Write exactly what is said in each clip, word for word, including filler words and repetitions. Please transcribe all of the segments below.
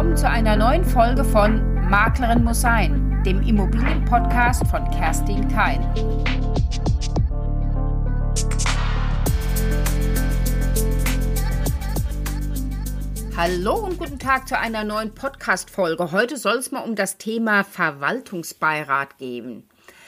willkommen zu einer neuen Folge von Maklerin muss sein, dem Immobilienpodcast von Kerstin Keil. Hallo und guten Tag zu einer neuen Podcast-Folge. Heute soll es mal um das Thema Verwaltungsbeirat gehen.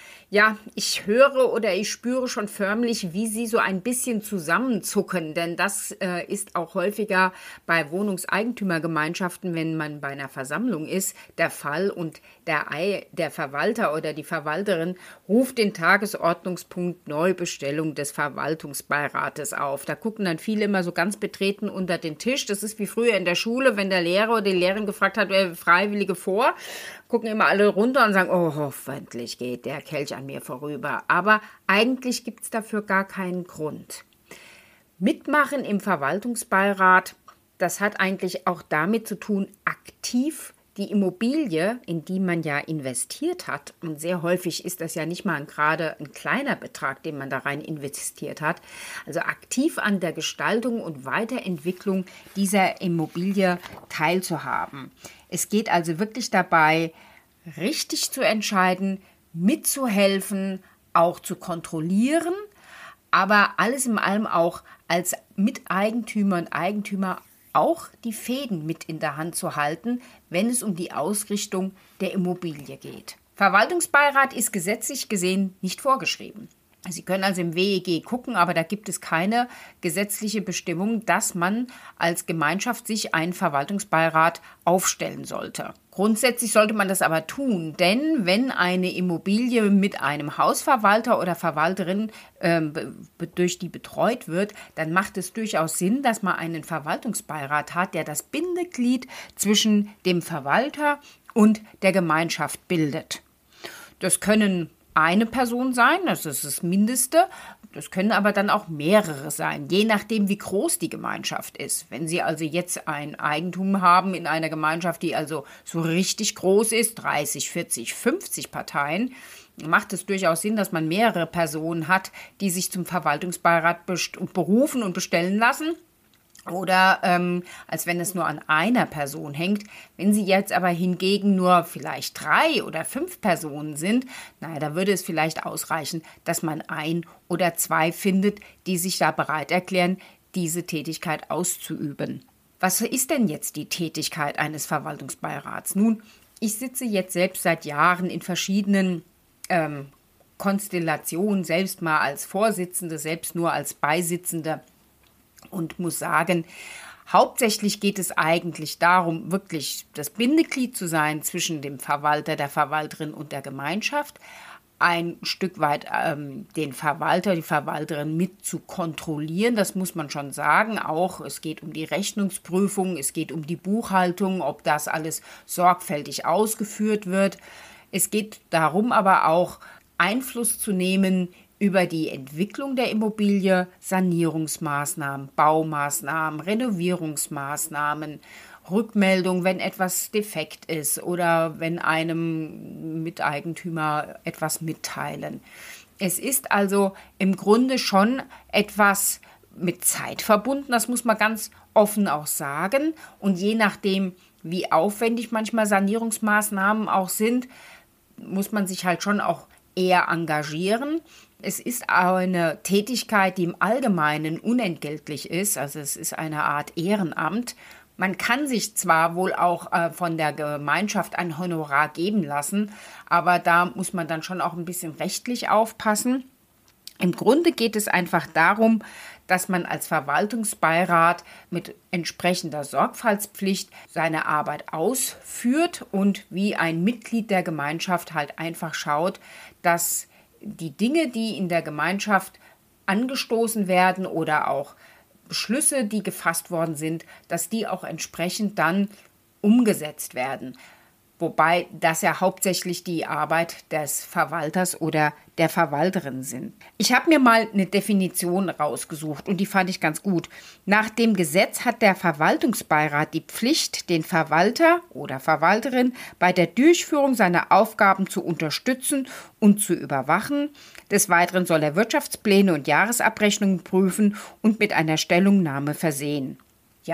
Ja, ich höre oder ich spüre schon förmlich, wie Sie so ein bisschen zusammenzucken, denn das äh, ist auch häufiger bei Wohnungseigentümergemeinschaften, wenn man bei einer Versammlung ist, der Fall und der, Ei, der Verwalter oder die Verwalterin ruft den Tagesordnungspunkt Neubestellung des Verwaltungsbeirates auf. Da gucken dann viele immer so ganz betreten unter den Tisch. Das ist wie früher in der Schule, wenn der Lehrer oder die Lehrerin gefragt hat, wer Freiwillige vor, gucken immer alle runter und sagen, oh, hoffentlich geht der Kelch an mir vorüber. Aber eigentlich gibt es dafür gar keinen Grund. Mitmachen im Verwaltungsbeirat, das hat eigentlich auch damit zu tun, aktiv die Immobilie, in die man ja investiert hat, und sehr häufig ist das ja nicht mal gerade ein kleiner Betrag, den man da rein investiert hat, also aktiv an der Gestaltung und Weiterentwicklung dieser Immobilie teilzuhaben. Es geht also wirklich dabei, richtig zu entscheiden, mitzuhelfen, auch zu kontrollieren, aber alles in allem auch als Miteigentümer und Eigentümer auch die Fäden mit in der Hand zu halten, wenn es um die Ausrichtung der Immobilie geht. Verwaltungsbeirat ist gesetzlich gesehen nicht vorgeschrieben. Sie können also im W E G gucken, aber da gibt es keine gesetzliche Bestimmung, dass man als Gemeinschaft sich einen Verwaltungsbeirat aufstellen sollte. Grundsätzlich sollte man das aber tun, denn wenn eine Immobilie mit einem Hausverwalter oder Verwalterin äh, durch die betreut wird, dann macht es durchaus Sinn, dass man einen Verwaltungsbeirat hat, der das Bindeglied zwischen dem Verwalter und der Gemeinschaft bildet. Das können eine Person sein, das ist das Mindeste. Das können aber dann auch mehrere sein, je nachdem, wie groß die Gemeinschaft ist. Wenn Sie also jetzt ein Eigentum haben in einer Gemeinschaft, die also so richtig groß ist, dreißig, vierzig, fünfzig Parteien, macht es durchaus Sinn, dass man mehrere Personen hat, die sich zum Verwaltungsbeirat berufen und bestellen lassen. Oder ähm, als wenn es nur an einer Person hängt. Wenn Sie jetzt aber hingegen nur vielleicht drei oder fünf Personen sind, naja, da würde es vielleicht ausreichen, dass man ein oder zwei findet, die sich da bereit erklären, diese Tätigkeit auszuüben. Was ist denn jetzt die Tätigkeit eines Verwaltungsbeirats? Nun, ich sitze jetzt selbst seit Jahren in verschiedenen ähm, Konstellationen, selbst mal als Vorsitzende, selbst nur als Beisitzende. Und muss sagen, hauptsächlich geht es eigentlich darum, wirklich das Bindeglied zu sein zwischen dem Verwalter, der Verwalterin und der Gemeinschaft, ein Stück weit ähm, den Verwalter, die Verwalterin mit zu kontrollieren, das muss man schon sagen. Auch es geht um die Rechnungsprüfung, es geht um die Buchhaltung, ob das alles sorgfältig ausgeführt wird. Es geht darum aber auch, Einfluss zu nehmen über die Entwicklung der Immobilie, Sanierungsmaßnahmen, Baumaßnahmen, Renovierungsmaßnahmen, Rückmeldung, wenn etwas defekt ist oder wenn einem Miteigentümer etwas mitteilen. Es ist also im Grunde schon etwas mit Zeit verbunden, das muss man ganz offen auch sagen. Und je nachdem, wie aufwendig manchmal Sanierungsmaßnahmen auch sind, muss man sich halt schon auch eher engagieren. Es ist eine Tätigkeit, die im Allgemeinen unentgeltlich ist, also es ist eine Art Ehrenamt. Man kann sich zwar wohl auch äh, von der Gemeinschaft ein Honorar geben lassen, aber da muss man dann schon auch ein bisschen rechtlich aufpassen. Im Grunde geht es einfach darum, dass man als Verwaltungsbeirat mit entsprechender Sorgfaltspflicht seine Arbeit ausführt und wie ein Mitglied der Gemeinschaft halt einfach schaut, dass die Dinge, die in der Gemeinschaft angestoßen werden oder auch Beschlüsse, die gefasst worden sind, dass die auch entsprechend dann umgesetzt werden. Wobei das ja hauptsächlich die Arbeit des Verwalters oder der Verwalterin sind. Ich habe mir mal eine Definition rausgesucht und die fand ich ganz gut. Nach dem Gesetz hat der Verwaltungsbeirat die Pflicht, den Verwalter oder Verwalterin bei der Durchführung seiner Aufgaben zu unterstützen und zu überwachen. Des Weiteren soll er Wirtschaftspläne und Jahresabrechnungen prüfen und mit einer Stellungnahme versehen. Ja,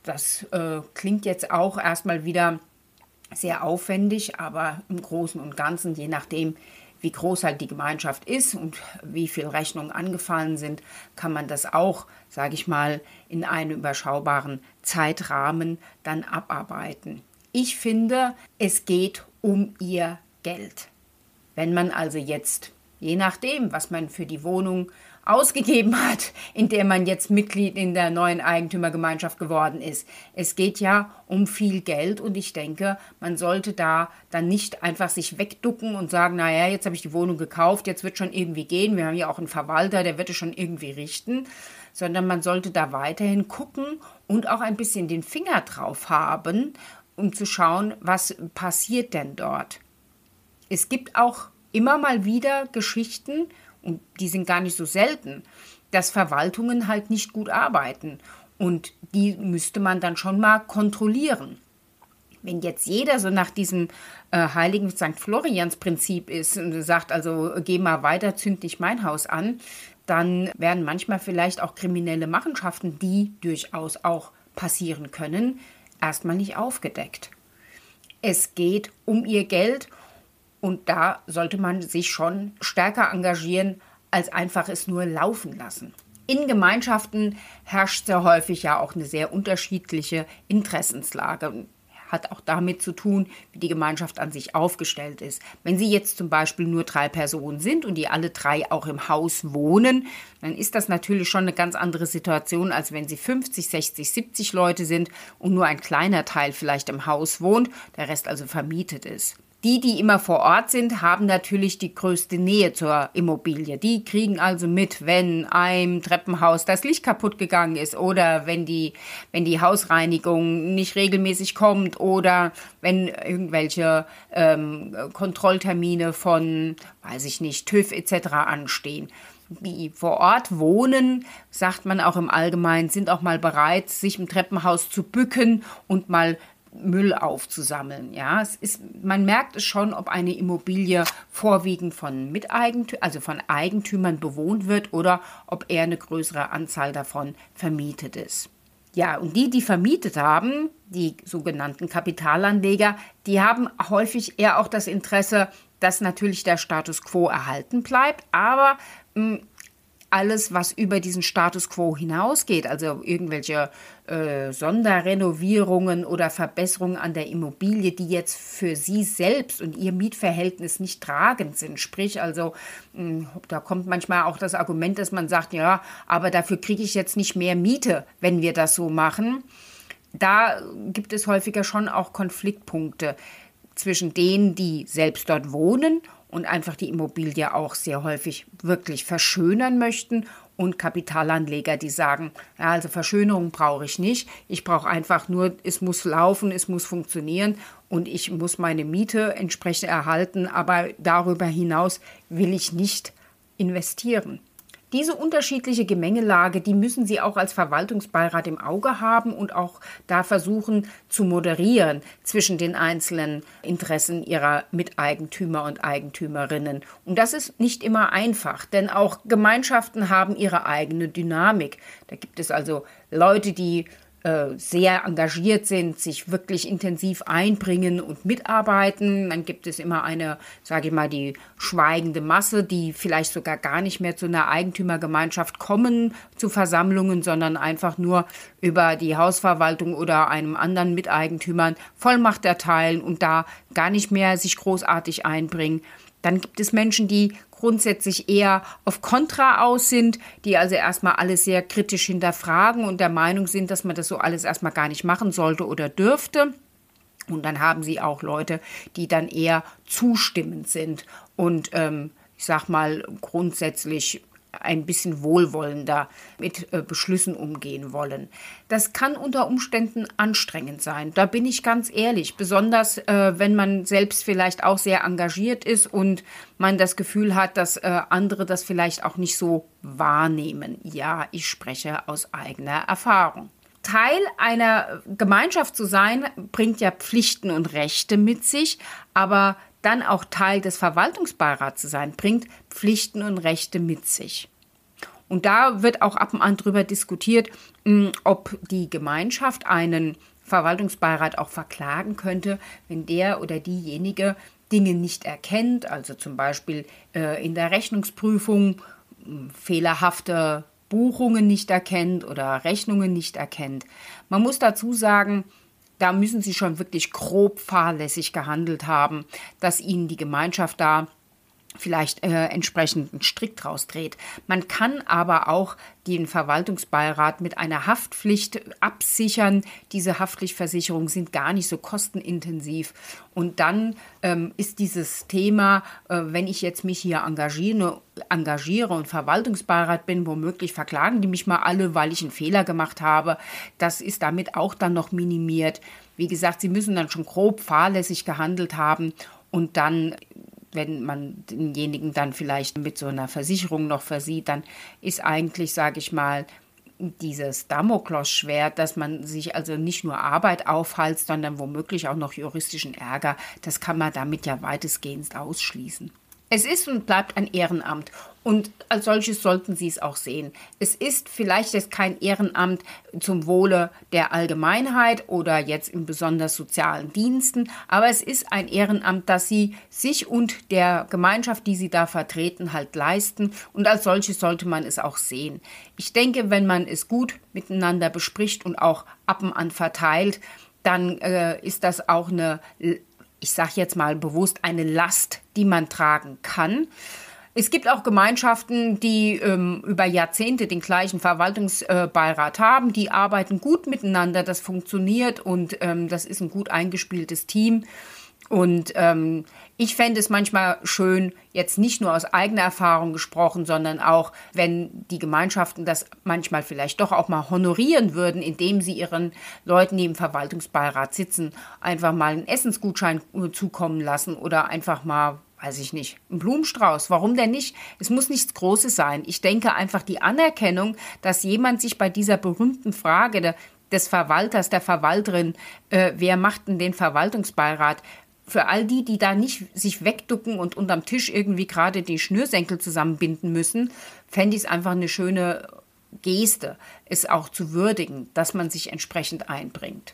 das äh, klingt jetzt auch erstmal wieder sehr aufwendig, aber im Großen und Ganzen, je nachdem, wie groß halt die Gemeinschaft ist und wie viel Rechnungen angefallen sind, kann man das auch, sage ich mal, in einem überschaubaren Zeitrahmen dann abarbeiten. Ich finde, es geht um ihr Geld. Wenn man also jetzt, je nachdem, was man für die Wohnung ausgegeben hat, in der man jetzt Mitglied in der neuen Eigentümergemeinschaft geworden ist. Es geht ja um viel Geld und ich denke, man sollte da dann nicht einfach sich wegducken und sagen, naja, jetzt habe ich die Wohnung gekauft, jetzt wird schon irgendwie gehen, wir haben ja auch einen Verwalter, der wird es schon irgendwie richten, sondern man sollte da weiterhin gucken und auch ein bisschen den Finger drauf haben, um zu schauen, was passiert denn dort. Es gibt auch immer mal wieder Geschichten, und die sind gar nicht so selten, dass Verwaltungen halt nicht gut arbeiten. Und die müsste man dann schon mal kontrollieren. Wenn jetzt jeder so nach diesem äh, heiligen Sankt Florians-Prinzip ist und sagt, also geh mal weiter, zünd nicht mein Haus an, dann werden manchmal vielleicht auch kriminelle Machenschaften, die durchaus auch passieren können, erstmal nicht aufgedeckt. Es geht um ihr Geld. Und da sollte man sich schon stärker engagieren, als einfach es nur laufen lassen. In Gemeinschaften herrscht sehr häufig ja auch eine sehr unterschiedliche Interessenslage. Hat auch damit zu tun, wie die Gemeinschaft an sich aufgestellt ist. Wenn Sie jetzt zum Beispiel nur drei Personen sind und die alle drei auch im Haus wohnen, dann ist das natürlich schon eine ganz andere Situation, als wenn Sie fünfzig, sechzig, siebzig Leute sind und nur ein kleiner Teil vielleicht im Haus wohnt, der Rest also vermietet ist. Die, die immer vor Ort sind, haben natürlich die größte Nähe zur Immobilie. Die kriegen also mit, wenn einem Treppenhaus das Licht kaputt gegangen ist oder wenn die, wenn die Hausreinigung nicht regelmäßig kommt oder wenn irgendwelche ähm, Kontrolltermine von, weiß ich nicht, TÜV et cetera anstehen. Die vor Ort wohnen, sagt man auch im Allgemeinen, sind auch mal bereit, sich im Treppenhaus zu bücken und mal Müll aufzusammeln. Ja, es ist, man merkt es schon, ob eine Immobilie vorwiegend von Miteigentümern, also von Eigentümern bewohnt wird oder ob eher eine größere Anzahl davon vermietet ist. Ja, und die, die vermietet haben, die sogenannten Kapitalanleger, die haben häufig eher auch das Interesse, dass natürlich der Status quo erhalten bleibt, aber mh, alles, was über diesen Status quo hinausgeht, also irgendwelche äh, Sonderrenovierungen oder Verbesserungen an der Immobilie, die jetzt für sie selbst und ihr Mietverhältnis nicht tragend sind. Sprich, also mh, da kommt manchmal auch das Argument, dass man sagt, ja, aber dafür kriege ich jetzt nicht mehr Miete, wenn wir das so machen. Da gibt es häufiger schon auch Konfliktpunkte zwischen denen, die selbst dort wohnen und einfach die Immobilie auch sehr häufig wirklich verschönern möchten und Kapitalanleger, die sagen, ja, also Verschönerung brauche ich nicht, ich brauche einfach nur, es muss laufen, es muss funktionieren und ich muss meine Miete entsprechend erhalten, aber darüber hinaus will ich nicht investieren. Diese unterschiedliche Gemengelage, die müssen Sie auch als Verwaltungsbeirat im Auge haben und auch da versuchen zu moderieren zwischen den einzelnen Interessen Ihrer Miteigentümer und Eigentümerinnen. Und das ist nicht immer einfach, denn auch Gemeinschaften haben ihre eigene Dynamik. Da gibt es also Leute, die sehr engagiert sind, sich wirklich intensiv einbringen und mitarbeiten. Dann gibt es immer eine, sage ich mal, die schweigende Masse, die vielleicht sogar gar nicht mehr zu einer Eigentümergemeinschaft kommen, zu Versammlungen, sondern einfach nur über die Hausverwaltung oder einem anderen Miteigentümern Vollmacht erteilen und da gar nicht mehr sich großartig einbringen. Dann gibt es Menschen, die grundsätzlich eher auf Kontra aus sind, die also erstmal alles sehr kritisch hinterfragen und der Meinung sind, dass man das so alles erstmal gar nicht machen sollte oder dürfte. Und dann haben sie auch Leute, die dann eher zustimmend sind und ähm, ich sag mal grundsätzlich ein bisschen wohlwollender mit äh, Beschlüssen umgehen wollen. Das kann unter Umständen anstrengend sein, da bin ich ganz ehrlich, besonders äh, wenn man selbst vielleicht auch sehr engagiert ist und man das Gefühl hat, dass äh, andere das vielleicht auch nicht so wahrnehmen. Ja, ich spreche aus eigener Erfahrung. Teil einer Gemeinschaft zu sein, bringt ja Pflichten und Rechte mit sich, aber dann auch Teil des Verwaltungsbeirats zu sein, bringt Pflichten und Rechte mit sich. Und da wird auch ab und an drüber diskutiert, ob die Gemeinschaft einen Verwaltungsbeirat auch verklagen könnte, wenn der oder diejenige Dinge nicht erkennt, also zum Beispiel äh, in der Rechnungsprüfung äh, fehlerhafte Buchungen nicht erkennt oder Rechnungen nicht erkennt. Man muss dazu sagen, da müssen sie schon wirklich grob fahrlässig gehandelt haben, dass ihnen die Gemeinschaft da vielleicht äh, entsprechend einen Strick draus dreht. Man kann aber auch den Verwaltungsbeirat mit einer Haftpflicht absichern. Diese Haftpflichtversicherungen sind gar nicht so kostenintensiv. Und dann ähm, ist dieses Thema, äh, wenn ich jetzt mich hier engagiere, engagiere und Verwaltungsbeirat bin, womöglich verklagen die mich mal alle, weil ich einen Fehler gemacht habe. Das ist damit auch dann noch minimiert. Wie gesagt, sie müssen dann schon grob fahrlässig gehandelt haben und dann, wenn man denjenigen dann vielleicht mit so einer Versicherung noch versieht, dann ist eigentlich, sage ich mal, dieses Damoklesschwert, dass man sich also nicht nur Arbeit aufhalst, sondern womöglich auch noch juristischen Ärger, das kann man damit ja weitestgehend ausschließen. Es ist und bleibt ein Ehrenamt und als solches sollten Sie es auch sehen. Es ist vielleicht jetzt kein Ehrenamt zum Wohle der Allgemeinheit oder jetzt in besonders sozialen Diensten, aber es ist ein Ehrenamt, das Sie sich und der Gemeinschaft, die Sie da vertreten, halt leisten und als solches sollte man es auch sehen. Ich denke, wenn man es gut miteinander bespricht und auch ab und an verteilt, dann äh, ist das auch eine, ich sage jetzt mal bewusst, eine Last, die man tragen kann. Es gibt auch Gemeinschaften, die ähm, über Jahrzehnte den gleichen Verwaltungsbeirat äh, haben. Die arbeiten gut miteinander, das funktioniert und ähm, das ist ein gut eingespieltes Team. Und ähm, ich fände es manchmal schön, jetzt nicht nur aus eigener Erfahrung gesprochen, sondern auch, wenn die Gemeinschaften das manchmal vielleicht doch auch mal honorieren würden, indem sie ihren Leuten, die im Verwaltungsbeirat sitzen, einfach mal einen Essensgutschein zukommen lassen oder einfach mal, weiß ich nicht, einen Blumenstrauß. Warum denn nicht? Es muss nichts Großes sein. Ich denke einfach die Anerkennung, dass jemand sich bei dieser berühmten Frage der, des Verwalters, der Verwalterin, äh, wer macht denn den Verwaltungsbeirat, für all die, die da nicht sich wegducken und unterm Tisch irgendwie gerade die Schnürsenkel zusammenbinden müssen, fände ich es einfach eine schöne Geste, es auch zu würdigen, dass man sich entsprechend einbringt.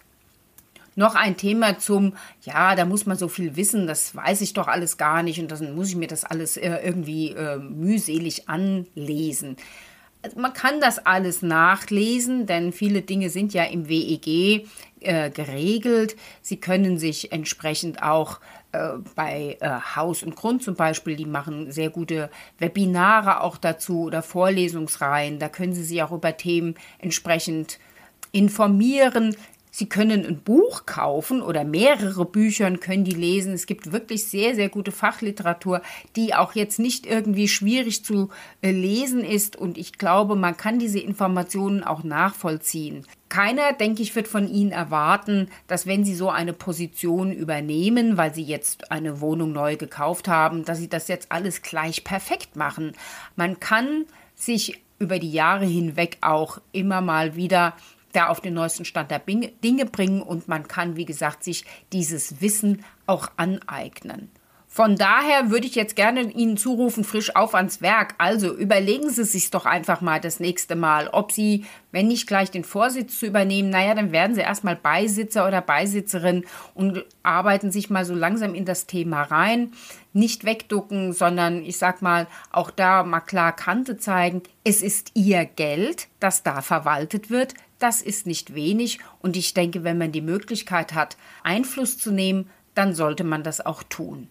Noch ein Thema zum, ja, da muss man so viel wissen, das weiß ich doch alles gar nicht und dann muss ich mir das alles äh, irgendwie äh, mühselig anlesen. Also man kann das alles nachlesen, denn viele Dinge sind ja im W E G äh, geregelt. Sie können sich entsprechend auch äh, bei äh, Haus und Grund zum Beispiel, die machen sehr gute Webinare auch dazu oder Vorlesungsreihen. Da können Sie sich auch über Themen entsprechend informieren. Sie können ein Buch kaufen oder mehrere Bücher können die lesen. Es gibt wirklich sehr, sehr gute Fachliteratur, die auch jetzt nicht irgendwie schwierig zu lesen ist. Und ich glaube, man kann diese Informationen auch nachvollziehen. Keiner, denke ich, wird von Ihnen erwarten, dass wenn Sie so eine Position übernehmen, weil Sie jetzt eine Wohnung neu gekauft haben, dass Sie das jetzt alles gleich perfekt machen. Man kann sich über die Jahre hinweg auch immer mal wieder da auf den neuesten Stand der Dinge bringen und man kann, wie gesagt, sich dieses Wissen auch aneignen. Von daher würde ich jetzt gerne Ihnen zurufen, frisch auf ans Werk. Also überlegen Sie sich doch einfach mal das nächste Mal, ob Sie, wenn nicht gleich den Vorsitz zu übernehmen, naja, dann werden Sie erstmal Beisitzer oder Beisitzerin und arbeiten sich mal so langsam in das Thema rein. Nicht wegducken, sondern ich sag mal, auch da mal klar Kante zeigen. Es ist Ihr Geld, das da verwaltet wird. Das ist nicht wenig und ich denke, wenn man die Möglichkeit hat, Einfluss zu nehmen, dann sollte man das auch tun.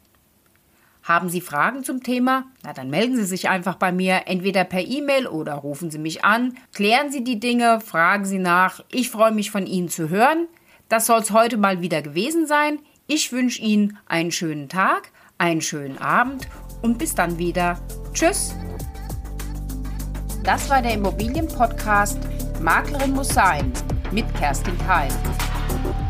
Haben Sie Fragen zum Thema? Na, dann melden Sie sich einfach bei mir, entweder per E-Mail oder rufen Sie mich an. Klären Sie die Dinge, fragen Sie nach. Ich freue mich, von Ihnen zu hören. Das soll es heute mal wieder gewesen sein. Ich wünsche Ihnen einen schönen Tag, einen schönen Abend und bis dann wieder. Tschüss! Das war der Immobilienpodcast Maklerin muss sein mit Kerstin Keil.